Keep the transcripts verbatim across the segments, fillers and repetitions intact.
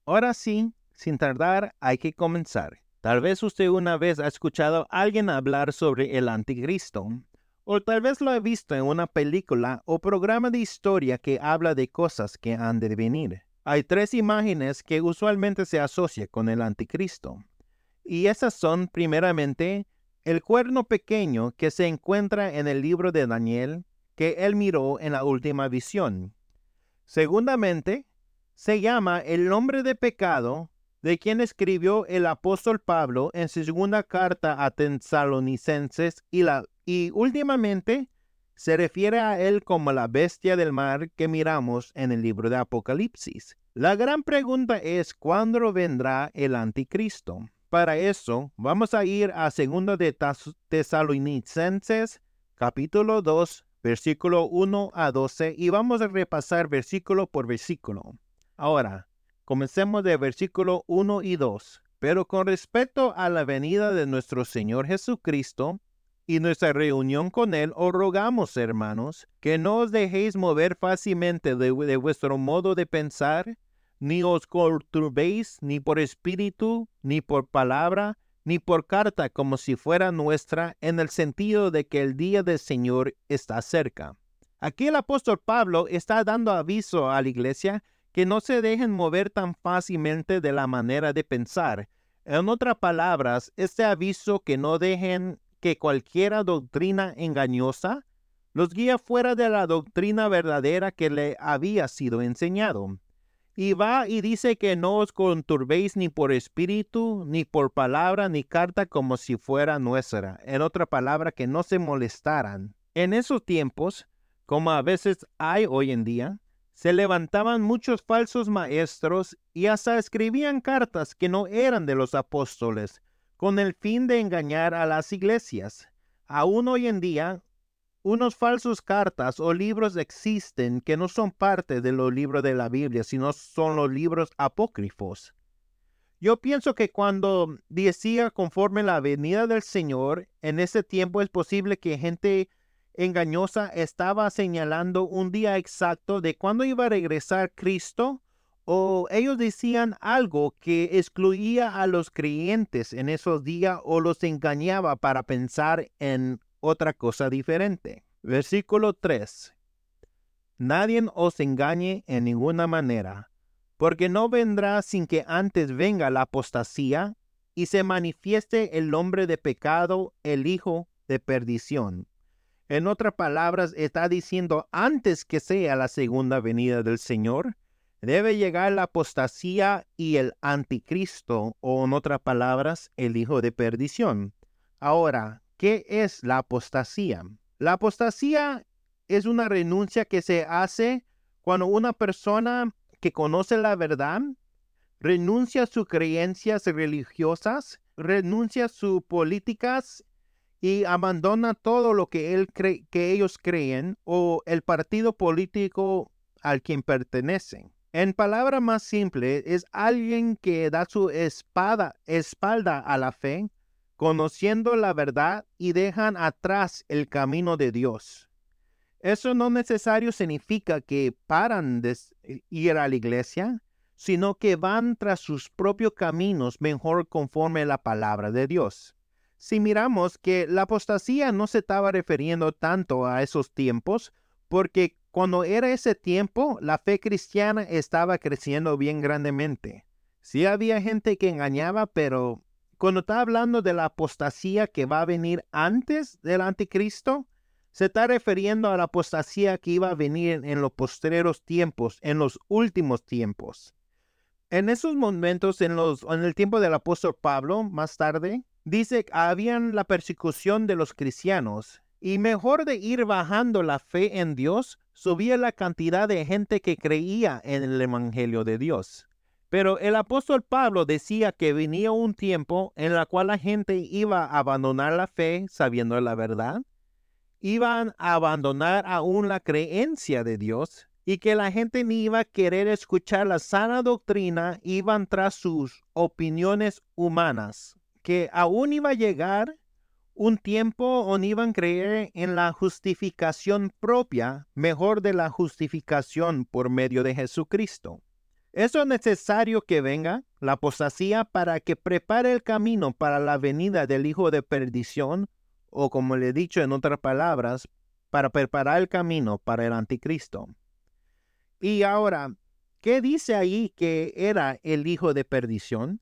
Ahora sí, sin tardar, hay que comenzar. Tal vez usted una vez ha escuchado a alguien hablar sobre el anticristo, o tal vez lo ha visto en una película o programa de historia que habla de cosas que han de venir. Hay tres imágenes que usualmente se asocian con el anticristo, y esas son primeramente el cuerno pequeño que se encuentra en el libro de Daniel, que él miró en la última visión. Segundamente, se llama el nombre de pecado de quien escribió el apóstol Pablo en su segunda carta a Tesalonicenses y, la, y últimamente se refiere a él como la bestia del mar que miramos en el libro de Apocalipsis. La gran pregunta es ¿cuándo vendrá el anticristo? Para eso vamos a ir a segundo de Tesalonicenses capítulo dos versículo uno a doce, y vamos a repasar versículo por versículo. Ahora, comencemos de versículo uno y dos. Pero con respecto a la venida de nuestro Señor Jesucristo y nuestra reunión con Él, os rogamos, hermanos, que no os dejéis mover fácilmente de, de vuestro modo de pensar, ni os conturbéis ni por espíritu, ni por palabra, ni por carta como si fuera nuestra, en el sentido de que el día del Señor está cerca. Aquí el apóstol Pablo está dando aviso a la iglesia que no se dejen mover tan fácilmente de la manera de pensar. En otras palabras, este aviso que no dejen que cualquiera doctrina engañosa los guíe fuera de la doctrina verdadera que le había sido enseñado. Y va y dice que no os conturbéis ni por espíritu, ni por palabra, ni carta como si fuera nuestra. En otra palabra, que no se molestaran. En esos tiempos, como a veces hay hoy en día, se levantaban muchos falsos maestros y hasta escribían cartas que no eran de los apóstoles, con el fin de engañar a las iglesias. Aún hoy en día, unos falsos cartas o libros existen que no son parte de los libros de la Biblia, sino son los libros apócrifos. Yo pienso que cuando decía conforme la venida del Señor, en ese tiempo es posible que gente engañosa estaba señalando un día exacto de cuándo iba a regresar Cristo, o ellos decían algo que excluía a los creyentes en esos días o los engañaba para pensar en otra cosa diferente. Versículo tres. Nadie os engañe en ninguna manera, porque no vendrá sin que antes venga la apostasía y se manifieste el hombre de pecado, el hijo de perdición. En otras palabras, está diciendo antes que sea la segunda venida del Señor, debe llegar la apostasía y el anticristo, o en otras palabras, el hijo de perdición. Ahora, ¿qué es la apostasía? La apostasía es una renuncia que se hace cuando una persona que conoce la verdad renuncia a sus creencias religiosas, renuncia a sus políticas y abandona todo lo que, él cree, que ellos creen o el partido político al quien pertenecen. En palabra más simple, es alguien que da su espada, espalda a la fe, conociendo la verdad y dejan atrás el camino de Dios. Eso no necesario significa que paran de ir a la iglesia, sino que van tras sus propios caminos mejor conforme a la palabra de Dios. Si miramos que la apostasía no se estaba refiriendo tanto a esos tiempos, porque cuando era ese tiempo, la fe cristiana estaba creciendo bien grandemente. Sí había gente que engañaba, pero cuando está hablando de la apostasía que va a venir antes del anticristo, se está refiriendo a la apostasía que iba a venir en los postreros tiempos, en los últimos tiempos. En esos momentos, en, los, en el tiempo del apóstol Pablo, más tarde, dice que habían la persecución de los cristianos, y mejor de ir bajando la fe en Dios, subía la cantidad de gente que creía en el evangelio de Dios. Pero el apóstol Pablo decía que venía un tiempo en el cual la gente iba a abandonar la fe sabiendo la verdad, iban a abandonar aún la creencia de Dios y que la gente ni iba a querer escuchar la sana doctrina, iban tras sus opiniones humanas, que aún iba a llegar un tiempo donde iban a creer en la justificación propia, mejor de la justificación por medio de Jesucristo. Eso es necesario que venga la apostasía para que prepare el camino para la venida del hijo de perdición, o como le he dicho en otras palabras, para preparar el camino para el anticristo. Y ahora, ¿qué dice ahí que era el hijo de perdición?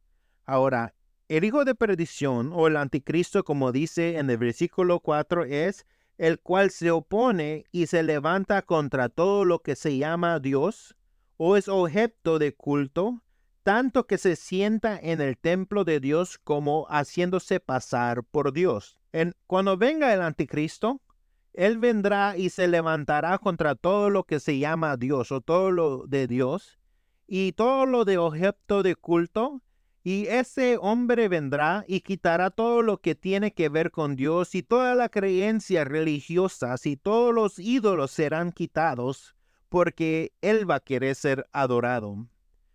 Ahora, el hijo de perdición o el anticristo, como dice en el versículo cuatro, es el cual se opone y se levanta contra todo lo que se llama Dios o es objeto de culto, tanto que se sienta en el templo de Dios como haciéndose pasar por Dios. En, cuando venga el anticristo, él vendrá y se levantará contra todo lo que se llama Dios o todo lo de Dios y todo lo de objeto de culto. Y ese hombre vendrá y quitará todo lo que tiene que ver con Dios y toda la creencia religiosa y todos los ídolos serán quitados porque él va a querer ser adorado.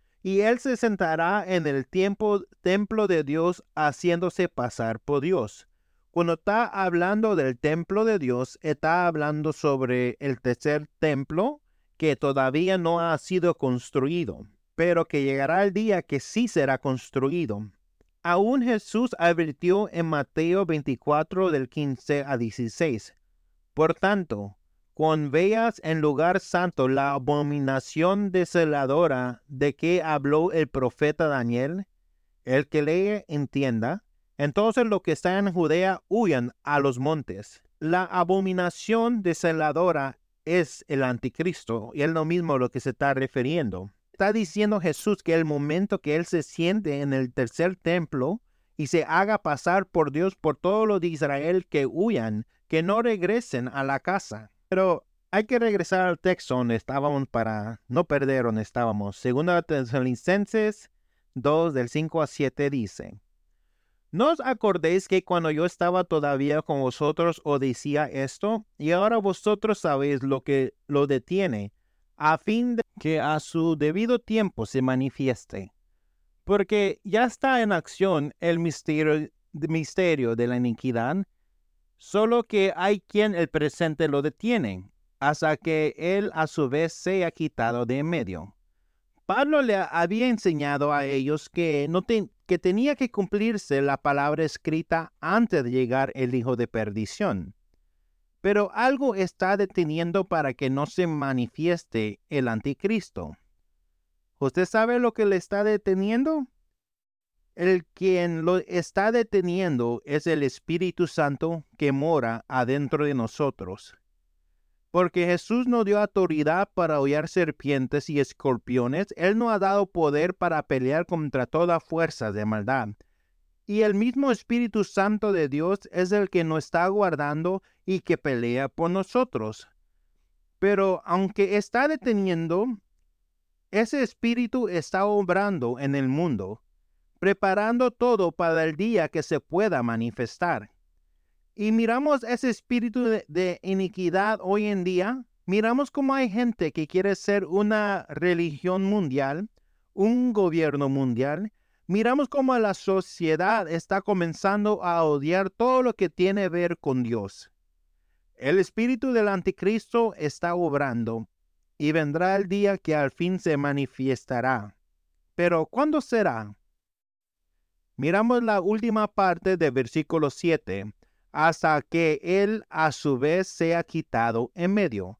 Y él se sentará en el tiempo, templo de Dios haciéndose pasar por Dios. Cuando está hablando del templo de Dios, está hablando sobre el tercer templo que todavía no ha sido construido, pero que llegará el día que sí será construido. Aún Jesús advirtió en Mateo veinticuatro del quince a dieciséis. Por tanto, cuando veas en lugar santo la abominación desoladora de que habló el profeta Daniel, el que lee entienda, entonces los que están en Judea huyan a los montes. La abominación desoladora es el anticristo, y es lo mismo a lo que se está refiriendo. Está diciendo Jesús que el momento que él se siente en el tercer templo y se haga pasar por Dios por todo lo de Israel, que huyan, que no regresen a la casa. Pero hay que regresar al texto donde estábamos para no perder donde estábamos. Segunda Tesalonicenses dos del cinco a siete dice: ¿No os acordéis que cuando yo estaba todavía con vosotros os decía esto? Y ahora vosotros sabéis lo que lo detiene, a fin de que a su debido tiempo se manifieste. Porque ya está en acción el misterio, misterio de la iniquidad, solo que hay quien el presente lo detiene, hasta que él a su vez sea quitado de en medio. Pablo le había enseñado a ellos que, no te, que tenía que cumplirse la palabra escrita antes de llegar el hijo de perdición. Pero algo está deteniendo para que no se manifieste el anticristo. ¿Usted sabe lo que le está deteniendo? El quien lo está deteniendo es el Espíritu Santo que mora adentro de nosotros. Porque Jesús no dio autoridad para hollar serpientes y escorpiones. Él no ha dado poder para pelear contra toda fuerza de maldad. Y el mismo Espíritu Santo de Dios es el que nos está guardando y que pelea por nosotros. Pero aunque está deteniendo, ese Espíritu está obrando en el mundo, preparando todo para el día que se pueda manifestar. Y miramos ese espíritu de, de iniquidad hoy en día. Miramos cómo hay gente que quiere ser una religión mundial, un gobierno mundial. Miramos cómo la sociedad está comenzando a odiar todo lo que tiene que ver con Dios. El espíritu del anticristo está obrando y vendrá el día que al fin se manifestará. Pero ¿cuándo será? Miramos la última parte del versículo siete. Hasta que él a su vez sea quitado en medio.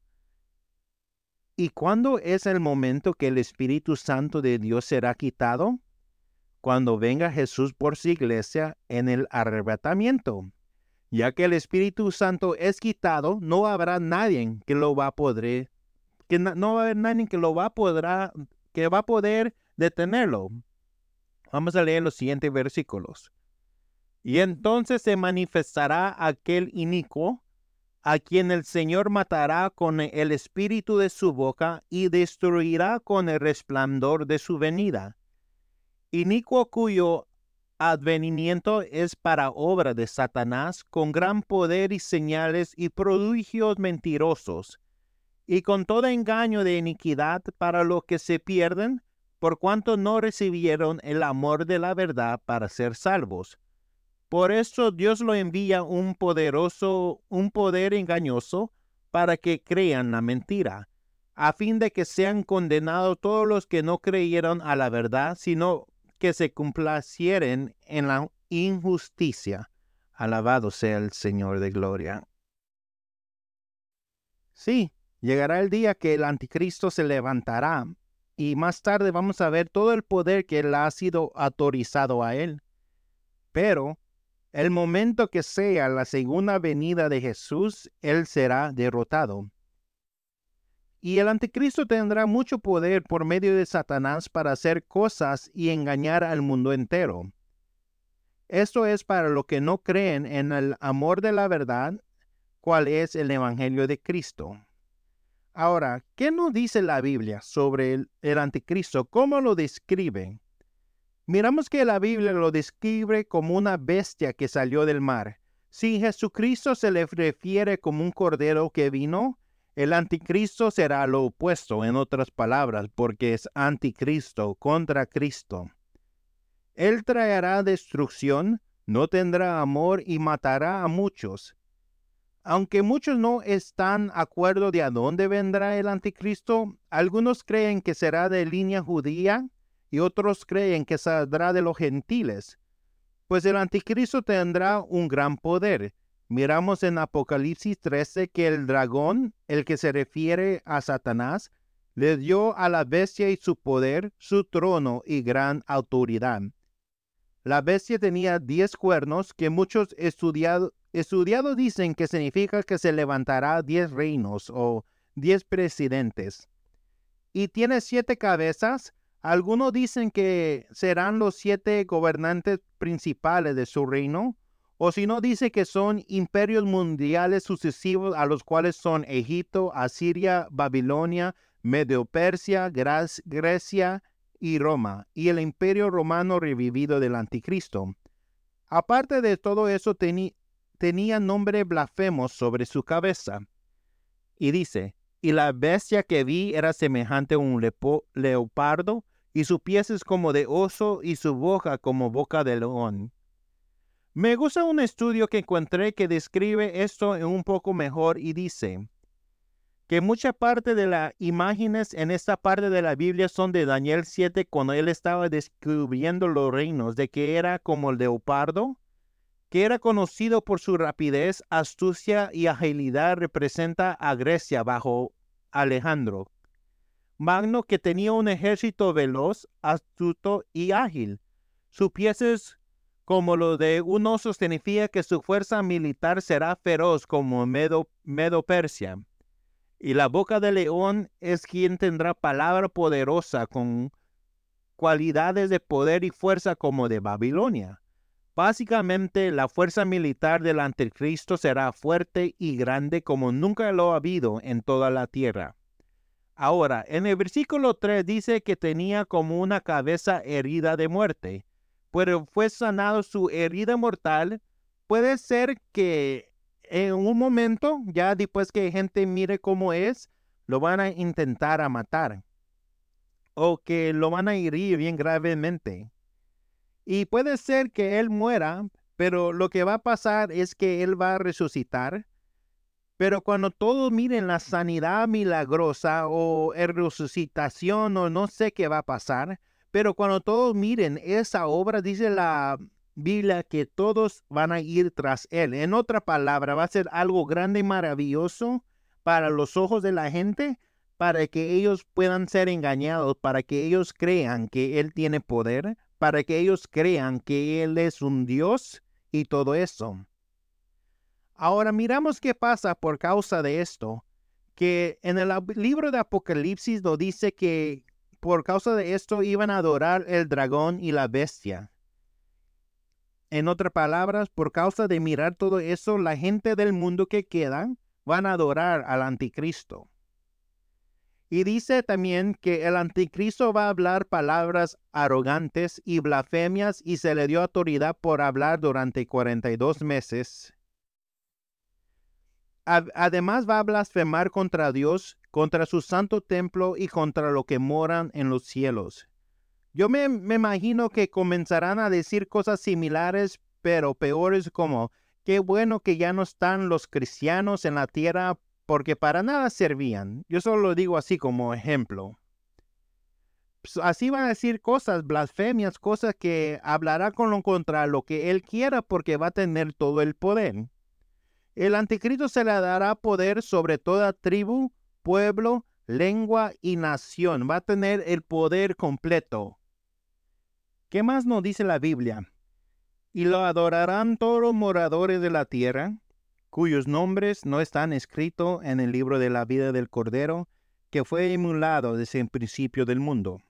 ¿Y cuándo es el momento que el Espíritu Santo de Dios será quitado? Cuando venga Jesús por su iglesia en el arrebatamiento. Ya que el Espíritu Santo es quitado, no habrá nadie que lo va a poder, que no, no va a haber nadie que lo va a poder, que va a poder detenerlo. Vamos a leer los siguientes versículos. Y entonces se manifestará aquel inicuo, a quien el Señor matará con el espíritu de su boca y destruirá con el resplandor de su venida. Inicuo cuyo advenimiento es para obra de Satanás, con gran poder y señales y prodigios mentirosos, y con todo engaño de iniquidad para los que se pierden, por cuanto no recibieron el amor de la verdad para ser salvos. Por eso Dios lo envía un poderoso, un poder engañoso para que crean la mentira, a fin de que sean condenados todos los que no creyeron a la verdad, sino que se complacieren en la injusticia. Alabado sea el Señor de gloria. Sí, llegará el día que el anticristo se levantará, y más tarde vamos a ver todo el poder que le ha sido autorizado a él. Pero el momento que sea la segunda venida de Jesús, él será derrotado. Y el anticristo tendrá mucho poder por medio de Satanás para hacer cosas y engañar al mundo entero. Esto es para los que no creen en el amor de la verdad, cuál es el Evangelio de Cristo. Ahora, ¿qué nos dice la Biblia sobre el, el anticristo? ¿Cómo lo describe? Miramos que la Biblia lo describe como una bestia que salió del mar. Si Jesucristo se le refiere como un cordero que vino, el anticristo será lo opuesto, en otras palabras, porque es anticristo contra Cristo. Él traerá destrucción, no tendrá amor y matará a muchos. Aunque muchos no están de acuerdo de a dónde vendrá el anticristo, algunos creen que será de línea judía y otros creen que saldrá de los gentiles. Pues el anticristo tendrá un gran poder. Miramos en Apocalipsis trece que el dragón, el que se refiere a Satanás, le dio a la bestia y su poder, su trono y gran autoridad. La bestia tenía diez cuernos que muchos estudiados estudiados dicen que significa que se levantará diez reinos o diez presidentes. Y tiene siete cabezas. Algunos dicen que serán los siete gobernantes principales de su reino, o si no, dice que son imperios mundiales sucesivos a los cuales son Egipto, Asiria, Babilonia, Medio-Persia, Grecia y Roma, y el imperio romano revivido del anticristo. Aparte de todo eso, teni, tenía nombre blasfemos sobre su cabeza. Y dice, y la bestia que vi era semejante a un lepo, leopardo, y sus pies es como de oso, y su boca como boca de león. Me gusta un estudio que encontré que describe esto un poco mejor y dice que mucha parte de las imágenes en esta parte de la Biblia son de Daniel siete, cuando él estaba descubriendo los reinos, de que era como el leopardo, que era conocido por su rapidez, astucia y agilidad. Representa a Grecia bajo Alejandro Magno, que tenía un ejército veloz, astuto y ágil. Sus pies es como lo de un oso, significa que su fuerza militar será feroz como Medo, Medo-Persia. Y la boca del león es quien tendrá palabra poderosa con cualidades de poder y fuerza como de Babilonia. Básicamente, la fuerza militar del anticristo será fuerte y grande como nunca lo ha habido en toda la tierra. Ahora, en el versículo tres dice que tenía como una cabeza herida de muerte, pero fue sanado su herida mortal. Puede ser que en un momento, ya después que gente mire cómo es, lo van a intentar a matar, o que lo van a herir bien gravemente. Y puede ser que él muera, pero lo que va a pasar es que él va a resucitar. Pero cuando todos miren la sanidad milagrosa o el resucitación o no sé qué va a pasar, pero cuando todos miren esa obra, dice la Biblia que todos van a ir tras él. En otra palabra, va a ser algo grande y maravilloso para los ojos de la gente, para que ellos puedan ser engañados, para que ellos crean que él tiene poder, para que ellos crean que él es un Dios y todo eso. Ahora miramos qué pasa por causa de esto, que en el libro de Apocalipsis lo dice que por causa de esto iban a adorar el dragón y la bestia. En otras palabras, por causa de mirar todo eso, la gente del mundo que queda van a adorar al anticristo. Y dice también que el anticristo va a hablar palabras arrogantes y blasfemias y se le dio autoridad por hablar durante cuarenta y dos meses. Además va a blasfemar contra Dios, contra su santo templo y contra lo que moran en los cielos. Yo me, me imagino que comenzarán a decir cosas similares, pero peores, como qué bueno que ya no están los cristianos en la tierra porque para nada servían. Yo solo lo digo así como ejemplo. Pues así va a decir cosas, blasfemias, cosas que hablará con lo contra lo que él quiera porque va a tener todo el poder. El anticristo se le dará poder sobre toda tribu, pueblo, lengua y nación. Va a tener el poder completo. ¿Qué más nos dice la Biblia? Y lo adorarán todos los moradores de la tierra, cuyos nombres no están escritos en el libro de la vida del Cordero, que fue inmolado desde el principio del mundo.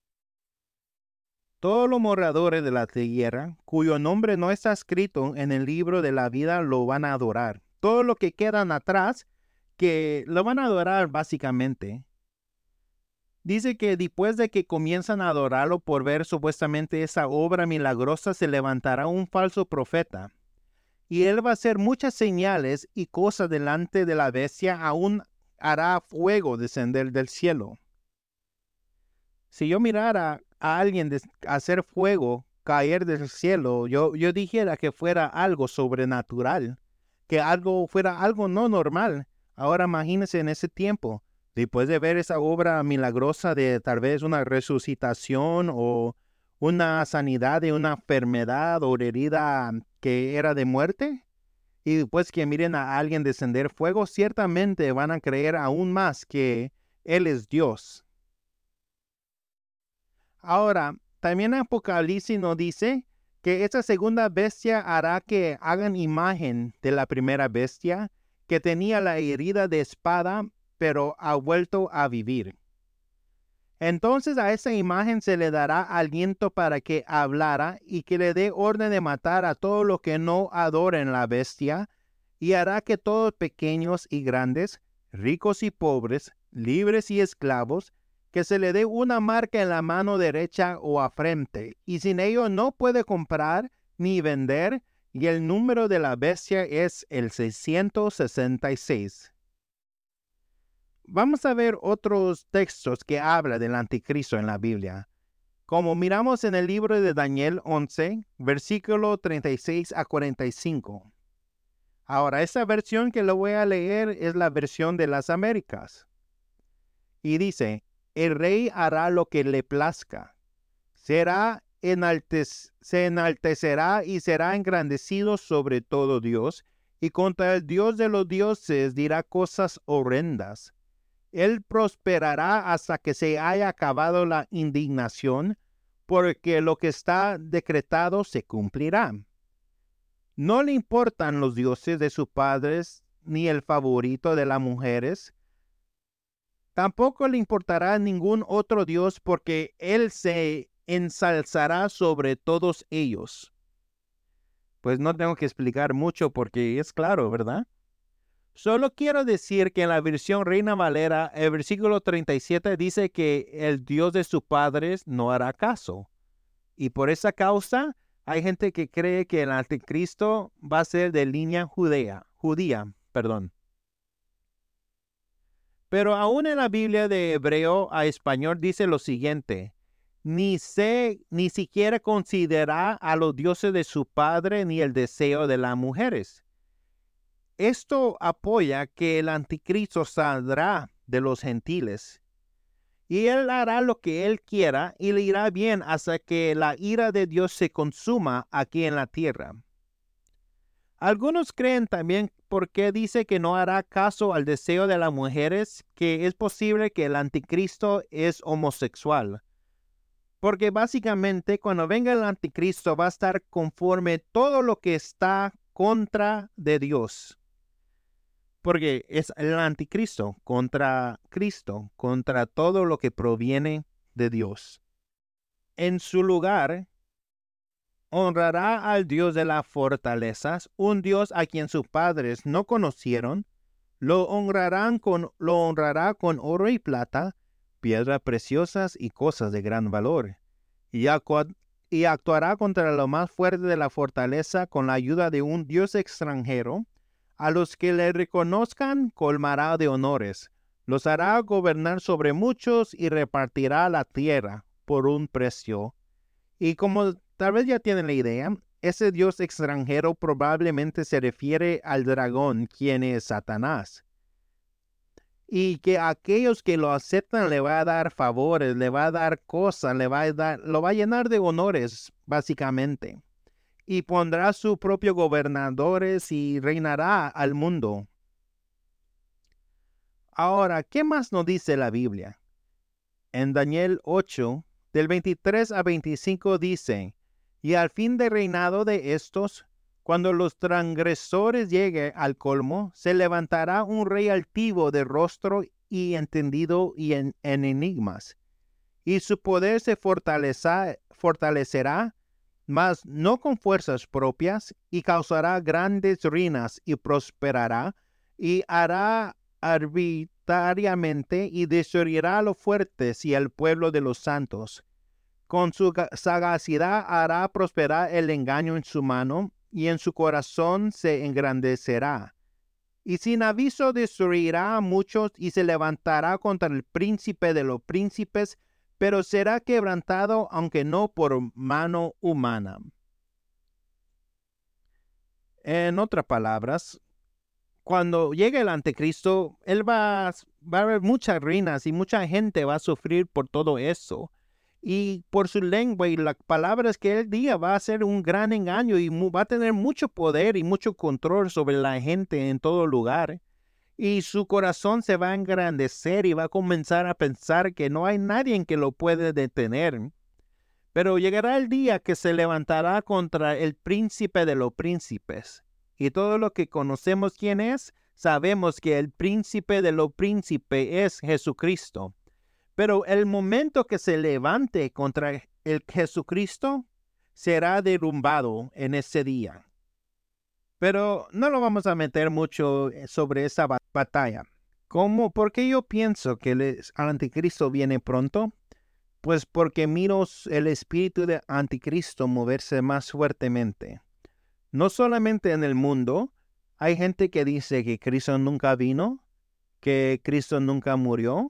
Todos los moradores de la tierra, cuyo nombre no está escrito en el libro de la vida, lo van a adorar. Todos los que quedan atrás, que lo van a adorar básicamente. Dice que después de que comienzan a adorarlo por ver supuestamente esa obra milagrosa, se levantará un falso profeta. Y él va a hacer muchas señales y cosas delante de la bestia, aún hará fuego descender del cielo. Si yo mirara a alguien des- hacer fuego caer del cielo, yo, yo dijera que fuera algo sobrenatural, que algo fuera algo no normal. Ahora imagínense en ese tiempo, después de ver esa obra milagrosa de tal vez una resucitación o una sanidad de una enfermedad o herida que era de muerte, y después que miren a alguien descender fuego, ciertamente van a creer aún más que Él es Dios. Ahora, también Apocalipsis nos dice que esta segunda bestia hará que hagan imagen de la primera bestia que tenía la herida de espada, pero ha vuelto a vivir. Entonces a esa imagen se le dará aliento para que hablara y que le dé orden de matar a todos los que no adoren la bestia, y hará que todos pequeños y grandes, ricos y pobres, libres y esclavos, que se le dé una marca en la mano derecha o a frente, y sin ello no puede comprar ni vender, y el número de la bestia es el seiscientos sesenta y seis. Vamos a ver otros textos que hablan del anticristo en la Biblia. Como miramos en el libro de Daniel once, versículo treinta y seis a cuarenta y cinco. Ahora, esa versión que lo voy a leer es la versión de las Américas. Y dice, el rey hará lo que le plazca. Será enaltec- se enaltecerá y será engrandecido sobre todo Dios, y contra el Dios de los dioses dirá cosas horrendas. Él prosperará hasta que se haya acabado la indignación, porque lo que está decretado se cumplirá. No le importan los dioses de sus padres, ni el favorito de las mujeres. Tampoco le importará ningún otro dios, porque él se ensalzará sobre todos ellos. Pues no tengo que explicar mucho porque es claro, ¿verdad? Solo quiero decir que en la versión Reina Valera, el versículo treinta y siete dice que el Dios de sus padres no hará caso. Y por esa causa, hay gente que cree que el anticristo va a ser de línea judía, judía, perdón. Pero aún en la Biblia de hebreo a español dice lo siguiente: ni se, ni siquiera considera a los dioses de su padre ni el deseo de las mujeres. Esto apoya que el anticristo saldrá de los gentiles, y él hará lo que él quiera y le irá bien hasta que la ira de Dios se consuma aquí en la tierra. Algunos creen también, porque dice que no hará caso al deseo de las mujeres, que es posible que el anticristo es homosexual. Porque básicamente cuando venga el anticristo va a estar conforme todo lo que está contra de Dios. Porque es el anticristo contra Cristo, contra todo lo que proviene de Dios. En su lugar, honrará al Dios de las fortalezas, un Dios a quien sus padres no conocieron. Lo honrarán con, lo honrará con oro y plata, piedras preciosas y cosas de gran valor. Y, acu- y actuará contra lo más fuerte de la fortaleza con la ayuda de un Dios extranjero. A los que le reconozcan colmará de honores, los hará gobernar sobre muchos y repartirá la tierra por un precio. Y como tal vez ya tienen la idea, ese Dios extranjero probablemente se refiere al dragón, quien es Satanás. y que a aquellos que lo aceptan le va a dar favores, le va a dar cosas, le va a dar, lo va a llenar de honores, básicamente. Y pondrá sus propios gobernadores y reinará al mundo. Ahora, ¿qué más nos dice la Biblia? En Daniel ocho, del veintitrés a veinticinco dice, y al fin del reinado de estos, cuando los transgresores lleguen al colmo, se levantará un rey altivo de rostro y entendido y en, en enigmas, y su poder se fortaleza, fortalecerá, mas no con fuerzas propias, y causará grandes ruinas y prosperará, y hará arbitrariamente y destruirá a los fuertes y al pueblo de los santos. Con su sagacidad hará prosperar el engaño en su mano, y en su corazón se engrandecerá. Y sin aviso destruirá a muchos y se levantará contra el príncipe de los príncipes, pero será quebrantado, aunque no por mano humana. En otras palabras, cuando llegue el anticristo, él va, va a haber muchas ruinas y mucha gente va a sufrir por todo eso. Y por su lengua y las palabras que él diga va a ser un gran engaño y va a tener mucho poder y mucho control sobre la gente en todo lugar. Y su corazón se va a engrandecer y va a comenzar a pensar que no hay nadie que lo puede detener. Pero llegará el día que se levantará contra el príncipe de los príncipes. Y todo lo que conocemos quién es, sabemos que el príncipe de los príncipes es Jesucristo. Pero el momento que se levante contra el Jesucristo será derrumbado en ese día. Pero no lo vamos a meter mucho sobre esa batalla. ¿Cómo? ¿Por qué yo pienso que el anticristo viene pronto? Pues porque miro el espíritu de anticristo moverse más fuertemente. No solamente en el mundo, hay gente que dice que Cristo nunca vino, que Cristo nunca murió.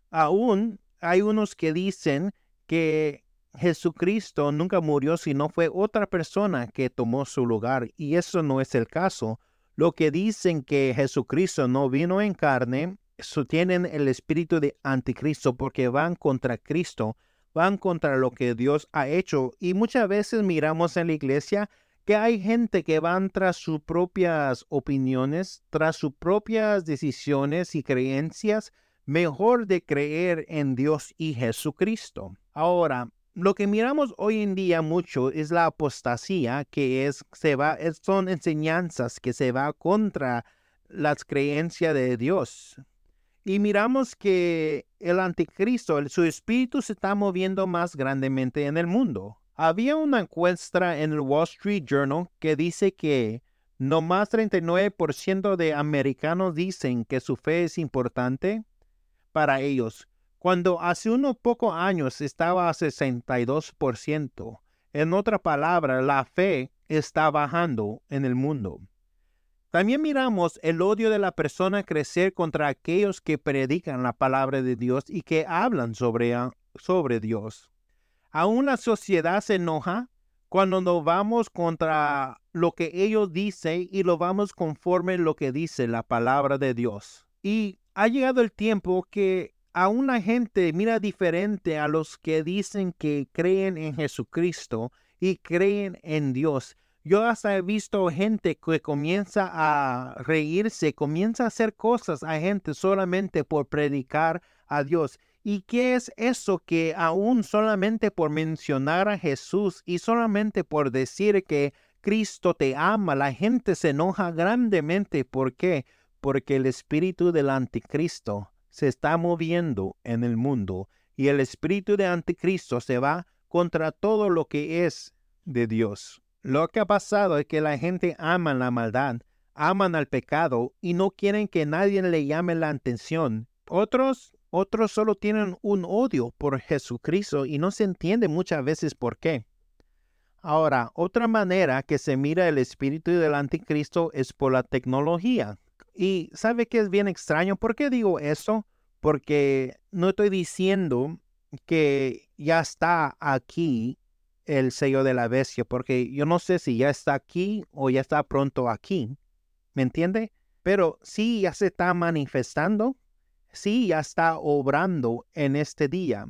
Aún hay unos que dicen que Jesucristo nunca murió, sino fue otra persona que tomó su lugar, y eso no es el caso. Lo que dicen que Jesucristo no vino en carne, eso tienen el espíritu de anticristo porque van contra Cristo, van contra lo que Dios ha hecho. Y muchas veces miramos en la iglesia que hay gente que van tras sus propias opiniones, tras sus propias decisiones y creencias, mejor de creer en Dios y Jesucristo. Ahora, lo que miramos hoy en día mucho es la apostasía, que es, se va, es, son enseñanzas que se va contra las creencias de Dios. Y miramos que el anticristo, el, su espíritu se está moviendo más grandemente en el mundo. Había una encuesta en el Wall Street Journal que dice que nomás treinta y nueve por ciento de americanos dicen que su fe es importante para ellos, cuando hace unos pocos años estaba a sesenta y dos por ciento. En otra palabra, la fe está bajando en el mundo. También miramos el odio de la persona crecer contra aquellos que predican la palabra de Dios y que hablan sobre, sobre Dios. Aún la sociedad se enoja cuando nos vamos contra lo que ellos dicen y lo vamos conforme lo que dice la palabra de Dios. Y ha llegado el tiempo que aún la gente mira diferente a los que dicen que creen en Jesucristo y creen en Dios. Yo hasta he visto gente que comienza a reírse, comienza a hacer cosas a gente solamente por predicar a Dios. ¿Y qué es eso que aún solamente por mencionar a Jesús y solamente por decir que Cristo te ama, la gente se enoja grandemente? ¿Por qué? Porque el espíritu del anticristo se está moviendo en el mundo y el espíritu de anticristo se va contra todo lo que es de Dios. Lo que ha pasado es que la gente ama la maldad, aman al pecado y no quieren que nadie le llame la atención. Otros, otros solo tienen un odio por Jesucristo y no se entiende muchas veces por qué. Ahora, otra manera que se mira el espíritu del anticristo es por la tecnología. Y ¿sabe qué es bien extraño? ¿Por qué digo eso? Porque no estoy diciendo que ya está aquí el sello de la bestia, porque yo no sé si ya está aquí o ya está pronto aquí, ¿me entiende? Pero sí ya se está manifestando sí ya está obrando en este día.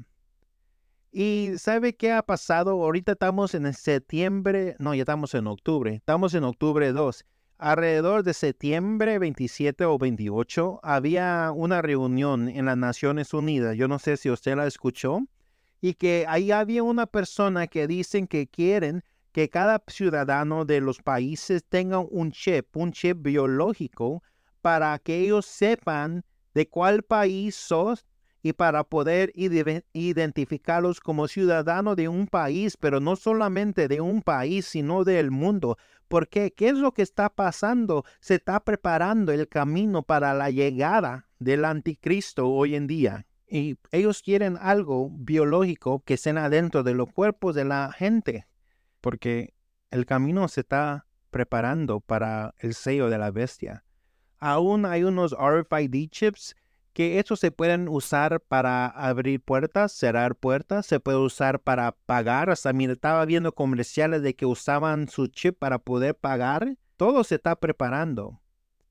¿Y sabe qué ha pasado? Ahorita estamos en septiembre, no, ya estamos en octubre, estamos en octubre dos. Alrededor de septiembre veintisiete o veintiocho había una reunión en las Naciones Unidas, yo no sé si usted la escuchó, y que ahí había una persona que dicen que quieren que cada ciudadano de los países tenga un chip, un chip biológico, para que ellos sepan de cuál país sos y para poder ide- identificarlos como ciudadanos de un país, pero no solamente de un país, sino del mundo. ¿Por qué? ¿Qué es lo que está pasando? Se está preparando el camino para la llegada del anticristo hoy en día. Y ellos quieren algo biológico que esté adentro de los cuerpos de la gente, porque el camino se está preparando para el sello de la bestia. Aún hay unos R F I D chips que estos se pueden usar para abrir puertas, cerrar puertas, se puede usar para pagar. Hasta mira, estaba viendo comerciales de que usaban su chip para poder pagar. Todo se está preparando.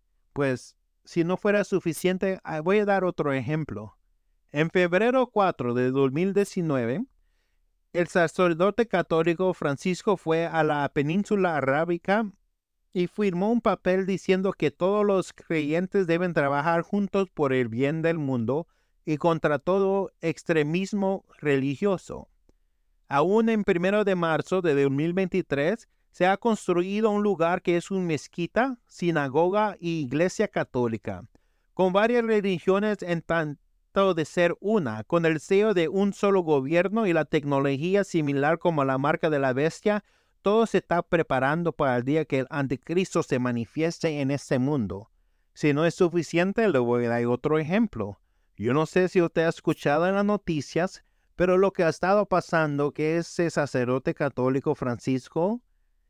Pues, si no fuera suficiente, ah, voy a dar otro ejemplo. En febrero cuatro de dos mil diecinueve, el sacerdote católico Francisco fue a la península arábica y firmó un papel diciendo que todos los creyentes deben trabajar juntos por el bien del mundo y contra todo extremismo religioso. Aún en primero de marzo de dos mil veintitrés se ha construido un lugar que es una mezquita, sinagoga y iglesia católica, con varias religiones en tanto de ser una, con el sello de un solo gobierno y la tecnología similar como la marca de la bestia. Todo se está preparando para el día que el anticristo se manifieste en este mundo. Si no es suficiente, le voy a dar otro ejemplo. Yo no sé si usted ha escuchado en las noticias, pero lo que ha estado pasando, que ese sacerdote católico Francisco,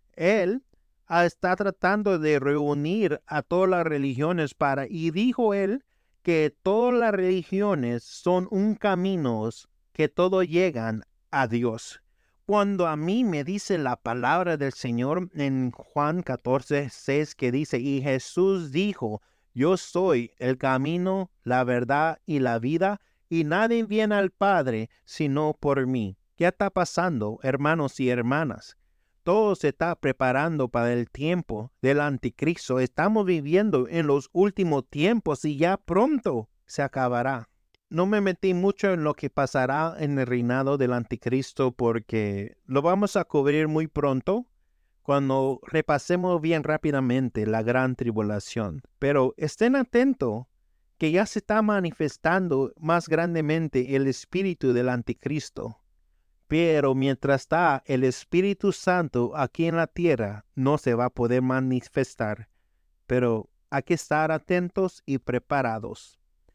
él está tratando de reunir a todas las religiones para, y dijo él que todas las religiones son un camino que todos llegan a Dios. Cuando a mí me dice la palabra del Señor en Juan catorce, seis, que dice, y Jesús dijo, yo soy el camino, la verdad y la vida, y nadie viene al Padre sino por mí. ¿Qué está pasando, hermanos y hermanas? Todo se está preparando para el tiempo del anticristo. Estamos viviendo en los últimos tiempos y ya pronto se acabará. No me metí mucho en lo que pasará en el reinado del anticristo porque lo vamos a cubrir muy pronto cuando repasemos bien rápidamente la gran tribulación. Pero estén atentos que ya se está manifestando más grandemente el espíritu del anticristo. Pero mientras está el Espíritu Santo aquí en la tierra, no se va a poder manifestar. Pero hay que estar atentos y preparados.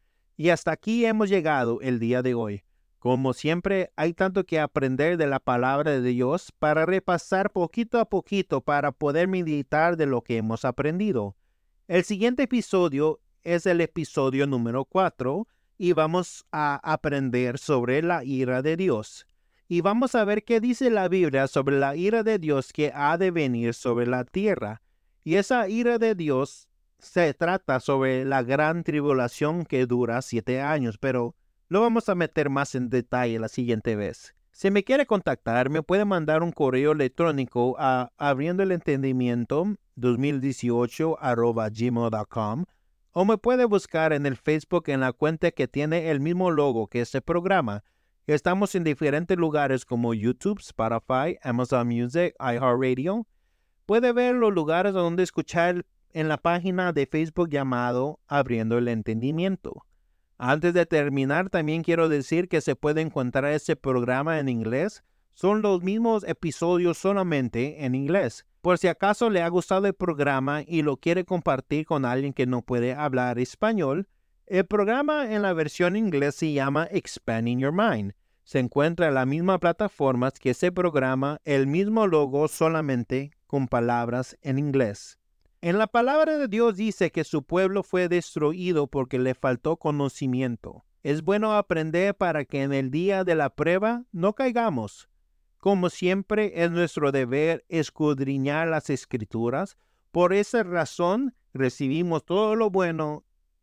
Y hasta aquí hemos llegado el día de hoy. Como siempre, hay tanto que aprender de la palabra de Dios para repasar poquito a poquito para poder meditar de lo que hemos aprendido. El siguiente episodio es el episodio número cuatro y vamos a aprender sobre la ira de Dios. Y vamos a ver qué dice la Biblia sobre la ira de Dios que ha de venir sobre la tierra. Y esa ira de Dios se trata sobre la gran tribulación que dura siete años, pero lo vamos a meter más en detalle la siguiente vez. Si me quiere contactar, me puede mandar un correo electrónico a abriendo el entendimiento dos mil dieciocho arroba gmail punto com o me puede buscar en el Facebook en la cuenta que tiene el mismo logo que este programa. Estamos en diferentes lugares como YouTube, Spotify, Amazon Music, iHeartRadio. Puede ver los lugares donde escuchar en la página de Facebook llamado Abriendo el Entendimiento. Antes de terminar, también quiero decir que se puede encontrar este programa en inglés. Son los mismos episodios solamente en inglés. Por si acaso le ha gustado el programa y lo quiere compartir con alguien que no puede hablar español, el programa en la versión inglés se llama Expanding Your Mind. Se encuentra en la misma plataforma que ese programa, el mismo logo solamente con palabras en inglés. En la palabra de Dios dice que su pueblo fue destruido porque le faltó conocimiento. Es bueno aprender para que en el día de la prueba no caigamos. Como siempre, es nuestro deber escudriñar las Escrituras. Por esa razón, recibimos todo lo bueno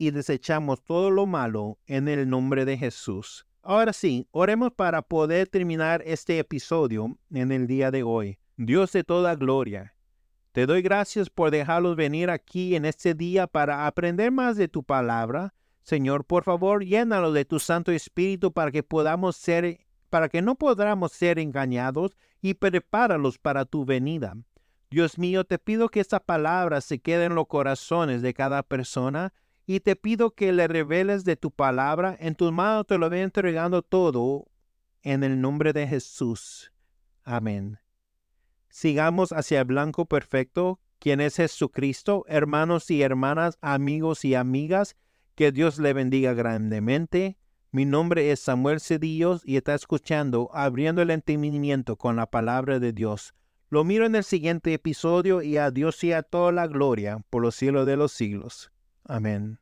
y desechamos todo lo malo en el nombre de Jesús. Ahora sí, oremos para poder terminar este episodio en el día de hoy. Dios de toda gloria, te doy gracias por dejarlos venir aquí en este día para aprender más de tu palabra. Señor, por favor, llénalo de tu Santo Espíritu para que podamos ser, para que no podamos ser engañados, y prepáralos para tu venida. Dios mío, te pido que esta palabra se quede en los corazones de cada persona, y te pido que le reveles de tu palabra. En tus manos te lo voy entregando todo, en el nombre de Jesús. Amén. Sigamos hacia el blanco perfecto, quien es Jesucristo. Hermanos y hermanas, amigos y amigas, que Dios le bendiga grandemente. Mi nombre es Samuel Cedillos y está escuchando Abriendo el Entendimiento con la Palabra de Dios. Lo miro en el siguiente episodio, y a Dios sea toda la gloria por los siglos de los siglos. Amén.